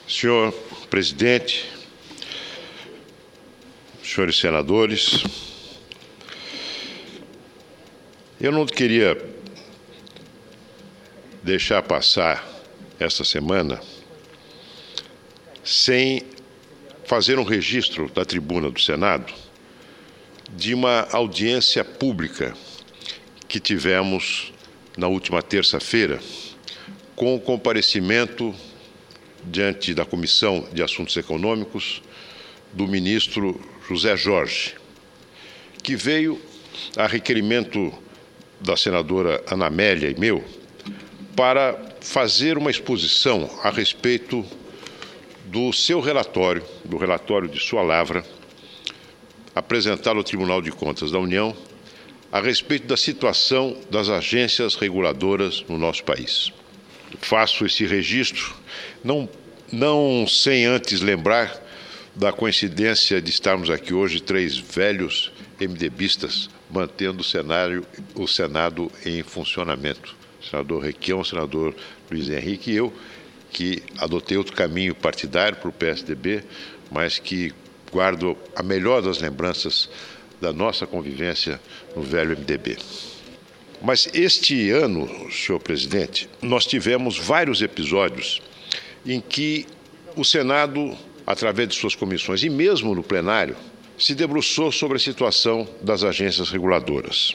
Senhor presidente, senhores senadores, eu não queria deixar passar esta semana sem fazer um registro da tribuna do Senado de uma audiência pública que tivemos na última terça-feira com o comparecimento diante da Comissão de Assuntos Econômicos do ministro José Jorge, que veio a requerimento da senadora Ana Amélia e meu para fazer uma exposição a respeito do seu relatório, do relatório de sua lavra, apresentado ao Tribunal de Contas da União, a respeito da situação das agências reguladoras no nosso país. Faço esse registro, não sem antes lembrar da coincidência de estarmos aqui hoje 3 velhos MDBistas mantendo o Senado em funcionamento. O senador Requião, o senador Luiz Henrique e eu, que adotei outro caminho partidário para o PSDB, mas que guardo a melhor das lembranças da nossa convivência no velho MDB. Mas este ano, senhor presidente, nós tivemos vários episódios em que o Senado, através de suas comissões e mesmo no plenário, se debruçou sobre a situação das agências reguladoras.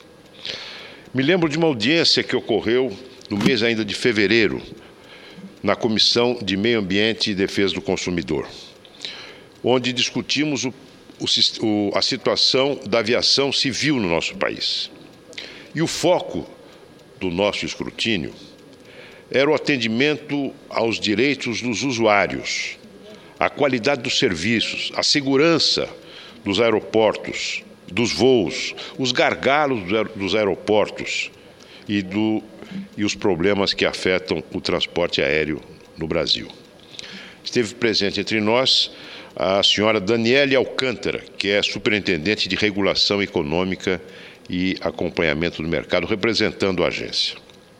Me lembro de uma audiência que ocorreu no mês ainda de fevereiro, na Comissão de Meio Ambiente e Defesa do Consumidor, onde discutimos a situação da aviação civil no nosso país. E o foco do nosso escrutínio era o atendimento aos direitos dos usuários, a qualidade dos serviços, a segurança dos aeroportos, dos voos, os gargalos dos aeroportos e os problemas que afetam o transporte aéreo no Brasil. Esteve presente entre nós a senhora Daniele Alcântara, que é superintendente de regulação econômica e acompanhamento do mercado, representando a agência.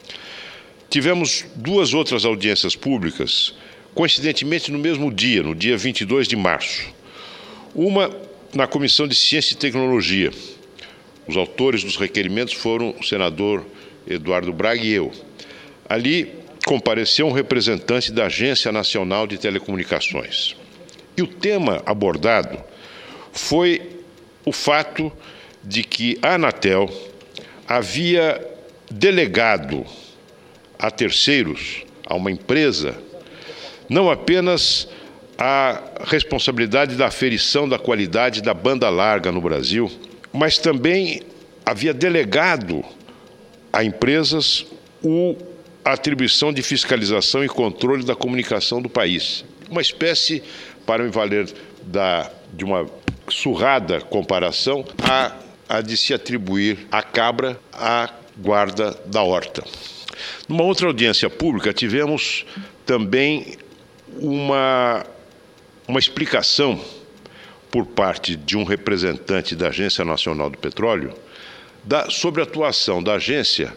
Tivemos 2 outras audiências públicas, coincidentemente no mesmo dia, no dia 22 de março. Uma na Comissão de Ciência e Tecnologia. Os autores dos requerimentos foram o senador Eduardo Braga e eu. Ali compareceu um representante da Agência Nacional de Telecomunicações. E o tema abordado foi o fato de que a Anatel havia delegado a terceiros, a uma empresa, não apenas a responsabilidade da aferição da qualidade da banda larga no Brasil, mas também havia delegado a empresas a atribuição de fiscalização e controle da comunicação do país. Uma espécie, para me valer de uma surrada comparação, a de se atribuir à cabra a guarda da horta. Numa outra audiência pública, tivemos também uma explicação por parte de um representante da Agência Nacional do Petróleo sobre a atuação da agência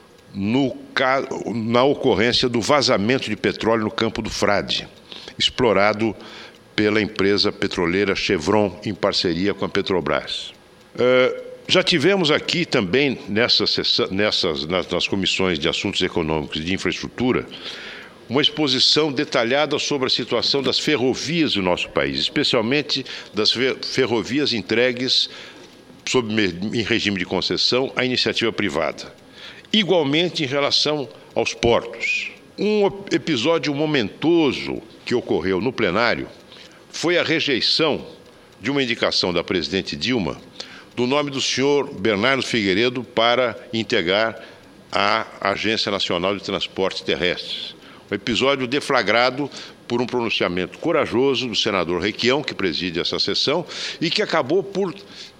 na ocorrência do vazamento de petróleo no campo do Frade, explorado pela empresa petroleira Chevron em parceria com a Petrobras. Já tivemos aqui também, nas comissões de Assuntos Econômicos e de Infraestrutura, uma exposição detalhada sobre a situação das ferrovias do nosso país, especialmente das ferrovias entregues em regime de concessão à iniciativa privada. Igualmente em relação aos portos. Um episódio momentoso que ocorreu no plenário foi a rejeição de uma indicação da presidente Dilma do nome do senhor Bernardo Figueiredo para integrar a Agência Nacional de Transportes Terrestres. Um episódio deflagrado por um pronunciamento corajoso do senador Requião, que preside essa sessão, e que acabou por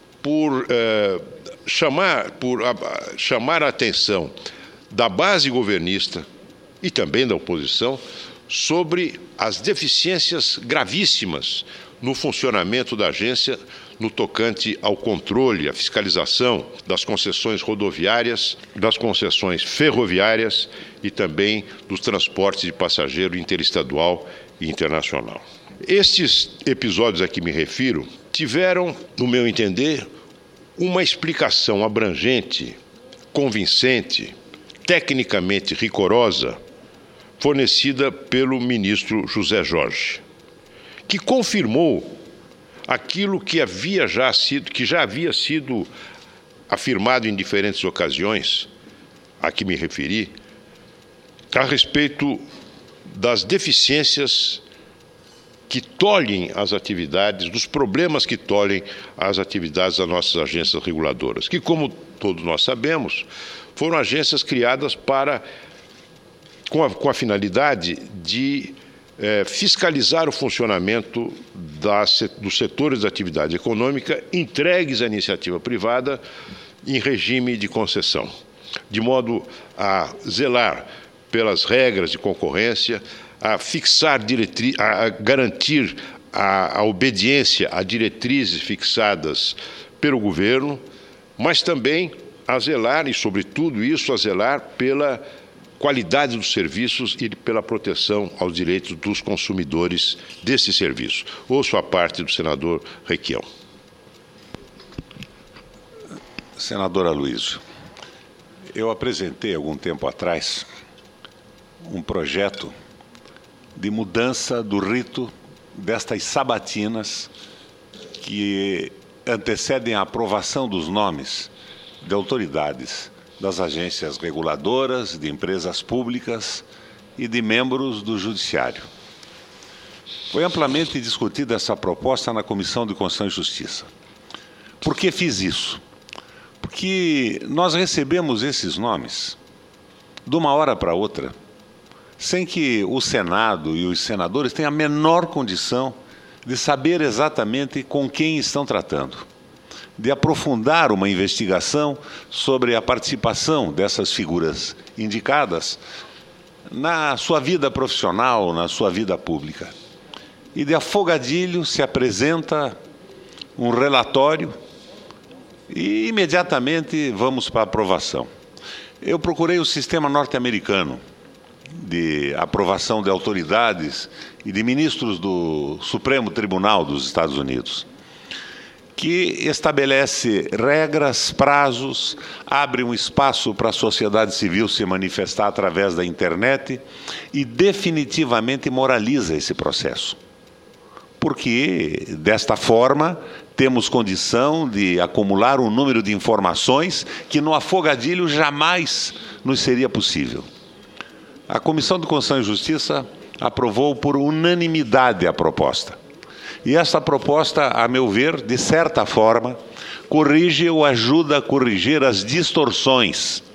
chamar a atenção da base governista e também da oposição sobre as deficiências gravíssimas no funcionamento da agência no tocante ao controle, à fiscalização das concessões rodoviárias, das concessões ferroviárias e também dos transportes de passageiro interestadual e internacional. Estes episódios a que me refiro tiveram, no meu entender, uma explicação abrangente, convincente, tecnicamente rigorosa, fornecida pelo ministro José Jorge, que confirmou aquilo que já havia sido afirmado em diferentes ocasiões, a que me referi, a respeito das deficiências que tolhem as atividades, dos problemas que tolhem as atividades das nossas agências reguladoras, que, como todos nós sabemos, foram agências criadas com a finalidade de fiscalizar o funcionamento dos setores da atividade econômica entregues à iniciativa privada em regime de concessão, de modo a zelar pelas regras de concorrência, a fixar a garantir a obediência a diretrizes fixadas pelo governo, mas também a zelar, e sobretudo isso, a zelar pela qualidade dos serviços e pela proteção aos direitos dos consumidores desses serviços. Ouço a parte do senador Requião. Senador Aloysio, eu apresentei algum tempo atrás um projeto de mudança do rito destas sabatinas que antecedem a aprovação dos nomes de autoridades das agências reguladoras, de empresas públicas e de membros do Judiciário. Foi amplamente discutida essa proposta na Comissão de Constituição e Justiça. Por que fiz isso? Porque nós recebemos esses nomes de uma hora para outra, sem que o Senado e os senadores tenham a menor condição de saber exatamente com quem estão tratando, de aprofundar uma investigação sobre a participação dessas figuras indicadas na sua vida profissional, na sua vida pública. E de afogadilho se apresenta um relatório e imediatamente vamos para a aprovação. Eu procurei o sistema norte-americano de aprovação de autoridades e de ministros do Supremo Tribunal dos Estados Unidos, que estabelece regras, prazos, abre um espaço para a sociedade civil se manifestar através da internet e definitivamente moraliza esse processo. Porque, desta forma, temos condição de acumular um número de informações que no afogadilho jamais nos seria possível. A Comissão de Constituição e Justiça aprovou por unanimidade a proposta. E essa proposta, a meu ver, de certa forma, corrige ou ajuda a corrigir as distorções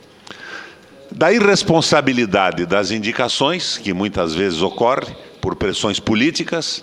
da irresponsabilidade das indicações, que muitas vezes ocorre por pressões políticas,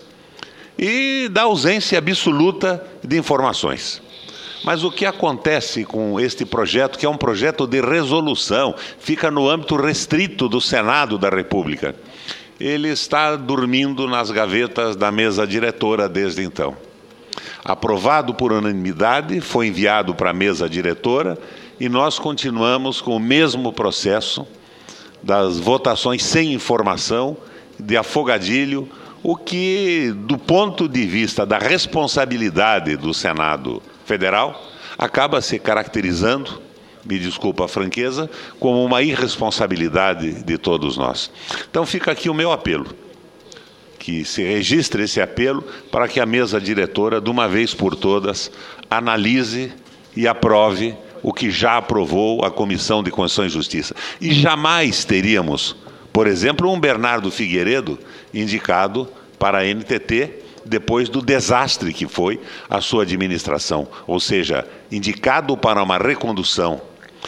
e da ausência absoluta de informações. Mas o que acontece com este projeto, que é um projeto de resolução, fica no âmbito restrito do Senado da República. Ele está dormindo nas gavetas da mesa diretora desde então. Aprovado por unanimidade, foi enviado para a mesa diretora e nós continuamos com o mesmo processo das votações sem informação, de afogadilho, o que, do ponto de vista da responsabilidade do Senado Federal, acaba se caracterizando, me desculpa a franqueza, como uma irresponsabilidade de todos nós. Então fica aqui o meu apelo, que se registre esse apelo para que a mesa diretora, de uma vez por todas, analise e aprove o que já aprovou a Comissão de Constituição e Justiça. E jamais teríamos, por exemplo, um Bernardo Figueiredo indicado para a NTT depois do desastre que foi a sua administração, ou seja, indicado para uma recondução.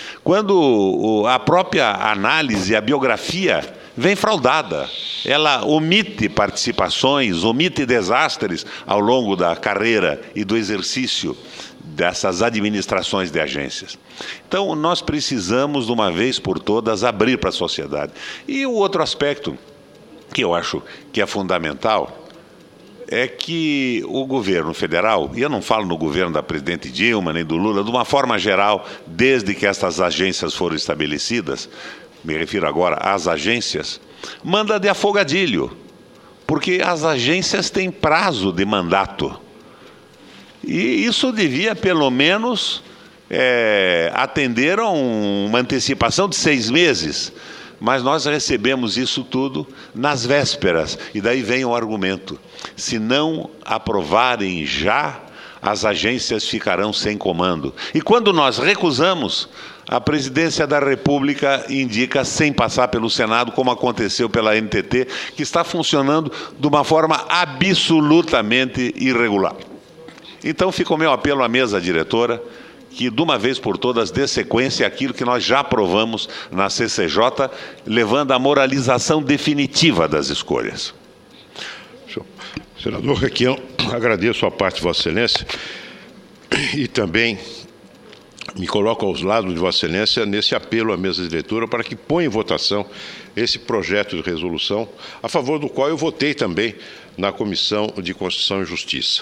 Quando a própria análise, a biografia, vem fraudada, ela omite participações, omite desastres ao longo da carreira e do exercício dessas administrações de agências. Então, nós precisamos, de uma vez por todas, abrir para a sociedade. E o outro aspecto que eu acho que é fundamental é que o governo federal, e eu não falo no governo da presidente Dilma, nem do Lula, de uma forma geral, desde que essas agências foram estabelecidas, me refiro agora às agências, manda de afogadilho. porque as agências têm prazo de mandato. E isso devia, pelo menos, atender a uma antecipação de 6 meses. Mas nós recebemos isso tudo nas vésperas. E daí vem o argumento: se não aprovarem já, as agências ficarão sem comando. E quando nós recusamos, a Presidência da República indica sem passar pelo Senado, como aconteceu pela NTT, que está funcionando de uma forma absolutamente irregular. Então fica o meu apelo à mesa diretora, que de uma vez por todas dê sequência àquilo que nós já aprovamos na CCJ, levando à moralização definitiva das escolhas. Senador Requião, agradeço a parte de Vossa Excelência e também me coloco aos lados de Vossa Excelência nesse apelo à mesa diretora para que ponha em votação esse projeto de resolução, a favor do qual eu votei também na Comissão de Constituição e Justiça.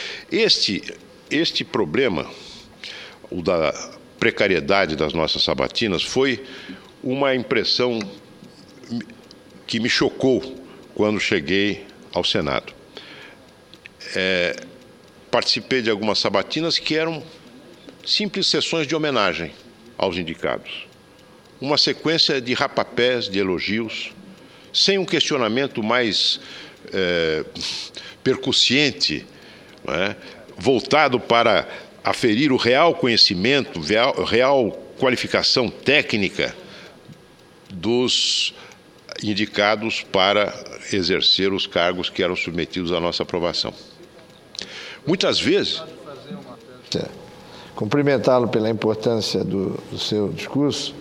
Este problema, o da precariedade das nossas sabatinas, foi uma impressão que me chocou quando cheguei ao Senado. Participei de algumas sabatinas que eram simples sessões de homenagem aos indicados. Uma sequência de rapapés, de elogios, sem um questionamento mais percussiente, não é? Voltado para aferir o real conhecimento, real qualificação técnica dos indicados para exercer os cargos que eram submetidos à nossa aprovação. Muitas vezes... Cumprimentá-lo pela importância do seu discurso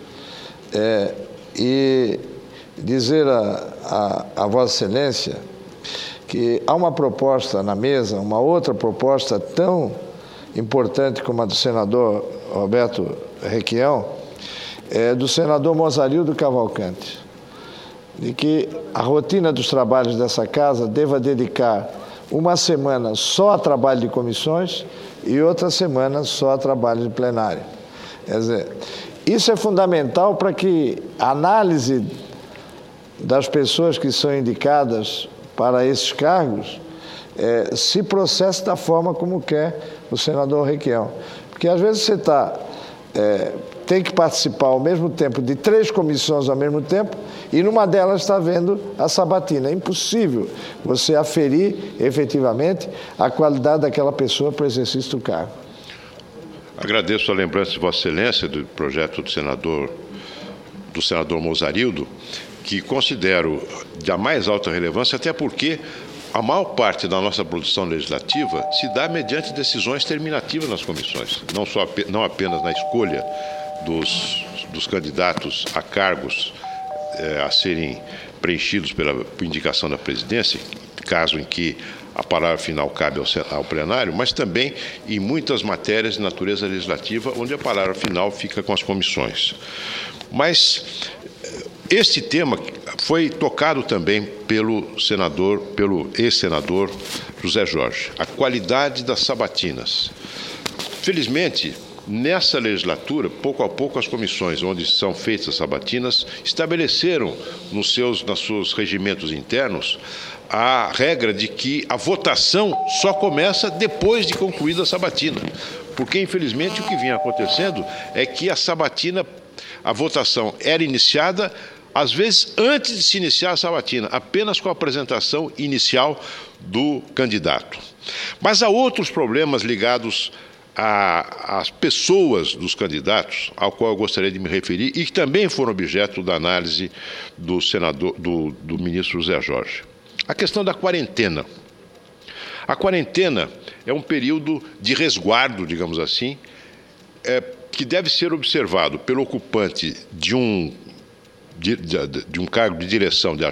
e dizer a Vossa Excelência que há uma proposta na mesa, uma outra proposta tão importante como a do senador Roberto Requião, do senador Mozarildo Cavalcante, de que a rotina dos trabalhos dessa casa deva dedicar uma semana só a trabalho de comissões e outra semana só a trabalho de plenário. Quer dizer, isso é fundamental para que a análise das pessoas que são indicadas para esses cargos se processe da forma como quer o senador Requião. Porque às vezes você tem que participar ao mesmo tempo de 3 comissões ao mesmo tempo e numa delas está vendo a sabatina. É impossível você aferir efetivamente a qualidade daquela pessoa para o exercício do cargo. Agradeço a lembrança de Vossa Excelência do projeto do senador Mozarildo, que considero da mais alta relevância, até porque a maior parte da nossa produção legislativa se dá mediante decisões terminativas nas comissões, não apenas na escolha dos candidatos a cargos a serem preenchidos por indicação da presidência, caso em que a palavra final cabe ao plenário, mas também em muitas matérias de natureza legislativa, onde a palavra final fica com as comissões. Mas este tema foi tocado também pelo ex-senador José Jorge, a qualidade das sabatinas. Felizmente, nessa legislatura, pouco a pouco, as comissões onde são feitas as sabatinas estabeleceram nos seus regimentos internos a regra de que a votação só começa depois de concluída a sabatina. Porque, infelizmente, o que vinha acontecendo é que a votação era iniciada, às vezes, antes de se iniciar a sabatina, apenas com a apresentação inicial do candidato. Mas há outros problemas ligados às pessoas dos candidatos, ao qual eu gostaria de me referir, e que também foram objeto da análise do ministro José Jorge. A questão da quarentena. A quarentena é um período de resguardo, digamos assim, que deve ser observado pelo ocupante de um cargo de direção de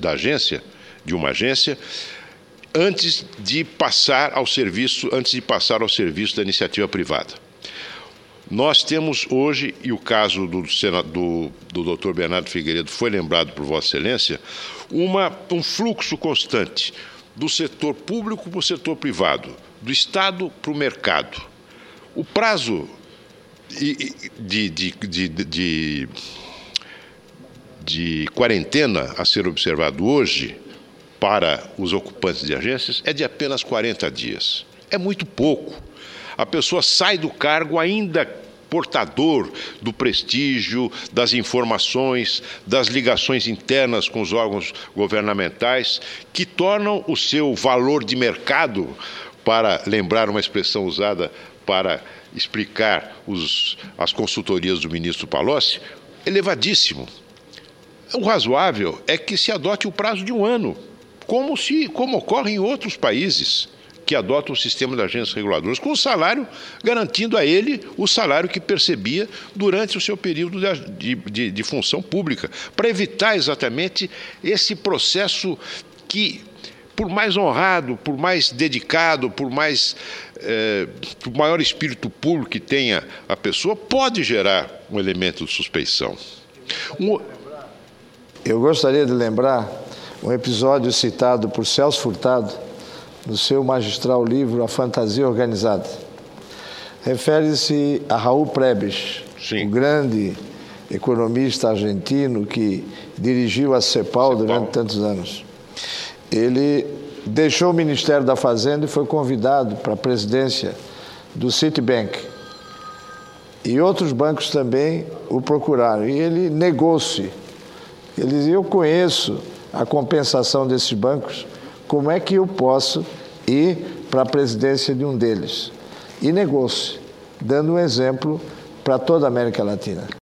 uma agência, antes de passar ao serviço da iniciativa privada. Nós temos hoje, e o caso do Dr. Bernardo Figueiredo foi lembrado por Vossa Excelência, um fluxo constante do setor público para o setor privado, do Estado para o mercado. O prazo de quarentena a ser observado hoje para os ocupantes de agências é de apenas 40 dias. É muito pouco. A pessoa sai do cargo ainda portador do prestígio, das informações, das ligações internas com os órgãos governamentais, que tornam o seu valor de mercado, para lembrar uma expressão usada para explicar as consultorias do ministro Palocci, elevadíssimo. O razoável é que se adote o prazo de 1 ano, como ocorre em outros países que adotam o sistema de agências reguladoras, com o salário, garantindo a ele o salário que percebia durante o seu período de função pública, para evitar exatamente esse processo que, por mais honrado, por mais dedicado, por maior espírito público que tenha a pessoa, pode gerar um elemento de suspeição. Eu gostaria de lembrar um episódio citado por Celso Furtado no seu magistral livro A Fantasia Organizada. Refere-se a Raul Prebisch, o grande economista argentino que dirigiu a CEPAL durante tantos anos. Ele deixou o Ministério da Fazenda e foi convidado para a presidência do Citibank. E outros bancos também o procuraram. E ele negou-se. Ele dizia: eu conheço a compensação desses bancos, como é que eu posso ir para a presidência de um deles? E negou-se, dando um exemplo para toda a América Latina.